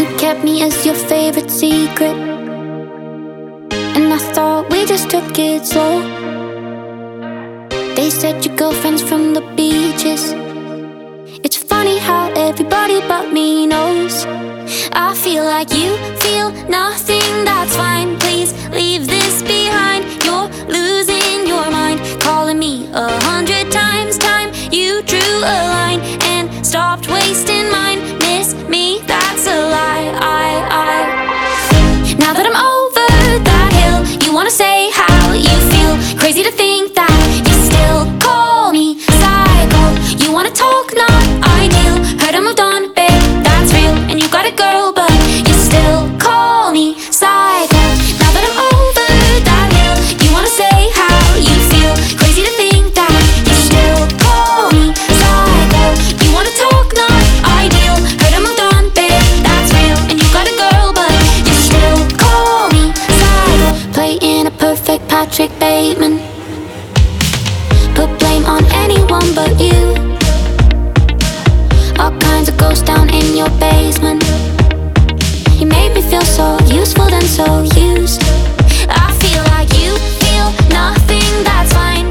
You kept me as your favorite secret, and I thought we just took it slow. They said your girlfriend's from the beaches. It's funny how everybody but me knows. I feel like you feel nothing, that's fine. Please leave this behind. You're losing your mind, calling me 100 times. Time you drew a line and stopped wasting mine. Miss me, that's a lie. Now that I'm over that hill, you wanna say how you feel. Crazy to think that you still call me psycho. You wanna talk, not ideal. Heard I moved on, babe, that's real. And you got a girl, but you still call me psycho. Now that I'm over that hill, you wanna say how you feel. Crazy to think that you still call me psycho. You wanna talk, not ideal. Heard I moved on, babe, that's real. And you got a girl, but you still call me psycho. Playing a perfect Patrick Bateman, put blame on anyone but you. All kinds of ghosts down in your basement. You made me feel so useful then so used. I feel like you feel nothing, that's fine.